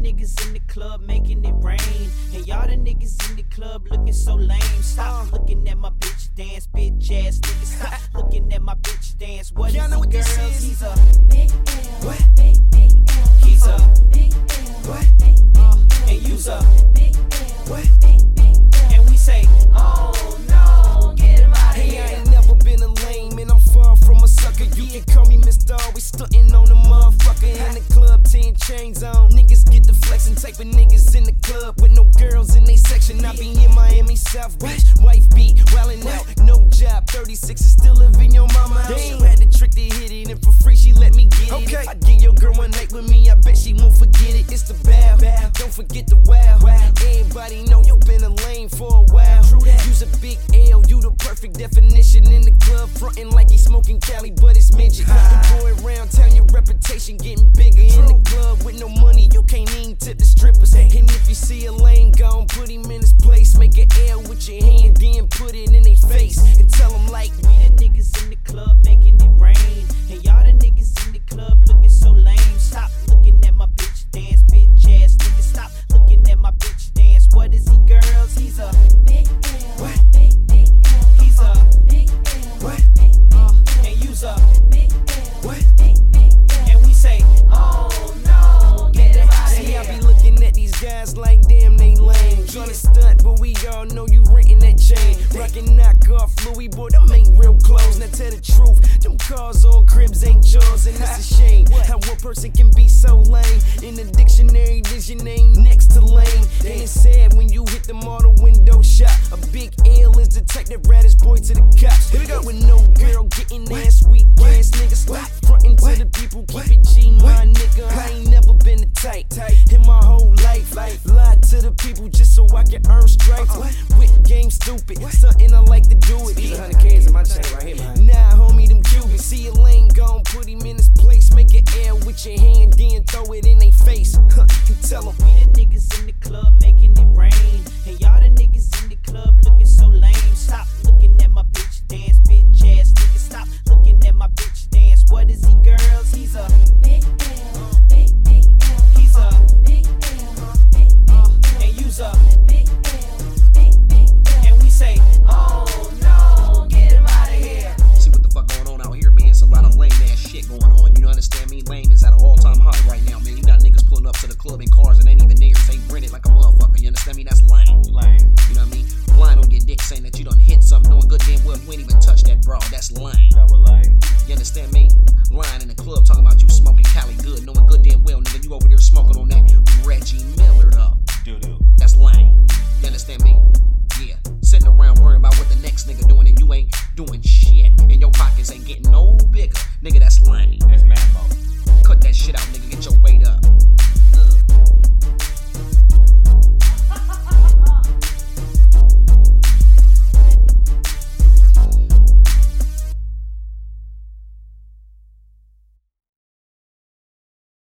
niggas in the club making it rain. And y'all the niggas in the club looking so lame. Stop looking at my bitch dance, bitch ass niggas. Stop looking at my bitch dance. What is he, girls? He's a big L. What? Big L. He's a big L. What? And you's a big L. What? Big L. And we say, oh no, get him out of Hey, here. I ain't never been a lame, and I'm far from a sucker. You can call me Mr. Always stuntin' on the motherfucker. In the club, 10 chains on. Niggas get the flexin' type of niggas in the club with no girls in they section. I be in Miami, South Beach, wife beat, wildin' out, no job, 36 is still living your mama house. Damn. You had the trick to hit it, and for free she let me get it. If I give your girl one night with me, I bet she won't forget it. It's the bow, don't forget the wow. Everybody know you been a lame for a while. Use a big L, you the perfect definition. In the club, frontin' like he smoking Cali, but it's midget. The boy around town, your reputation getting bigger. In the club with no money, you can't even tip the strippers. And if you see a lame gone, put him in his place. Make an L with your hand, then put it in their face and tell them like, we the niggas in the club making it rain. And y'all the niggas in the club looking so lame. Stop looking at my bitch dance, bitch ass niggas. Stop looking at my bitch dance. What is he, girls? He's a big L. What? Big L. He's a big L. What? Big L. And you's a big L. What? Big L. And we say, oh no, get him out of see, I here. be looking at these guys like damn they lame. Tryna stunt, but we all know you renting that chain. Rockin' knockoff Louis, boy, them ain't real clothes. Now tell the truth, them cars on cribs ain't yours, and it's a shame how one person can be so lame. In the dictionary, there's your name next to lame. And it's sad when you hit them auto window shot. A big L is detective, raddest boy to the cops. Here we go. With no girl getting ass, weak ass niggas. Frontin' to the people, keep it G, my nigga. I ain't never been a tight in my whole life. Lie to the people just so I can earn stripes. With game stupid, something I like to do it. These 100 K's in my chain right here, man. Nah, homie, them Cubans. See a lane gone, put him in his place. Make an L with your hand, then throw it in their face. And tell them, We the niggas in the club making it rain. And y'all the niggas in the club looking so lame. Stop looking at my bitch dance, bitch ass niggas. Stop looking at my bitch dance. What is he, girls? He's a big L. Big L. He's a big L. Big L. and you's a big L. Big L. and we say, oh no, get him out of here. See what the fuck going on out here, man. It's a lot of lame ass shit going on. You understand me? Lame is at an all-time high right now, man. You got niggas pulling up to the club in cars and ain't even there. They rented like a motherfucker. You understand me? That's lame. Lame. You know what I mean? Blind on your dick saying that you done hit something, knowing good damn well you ain't even touched that bra. That's lame. Double lame. You understand me?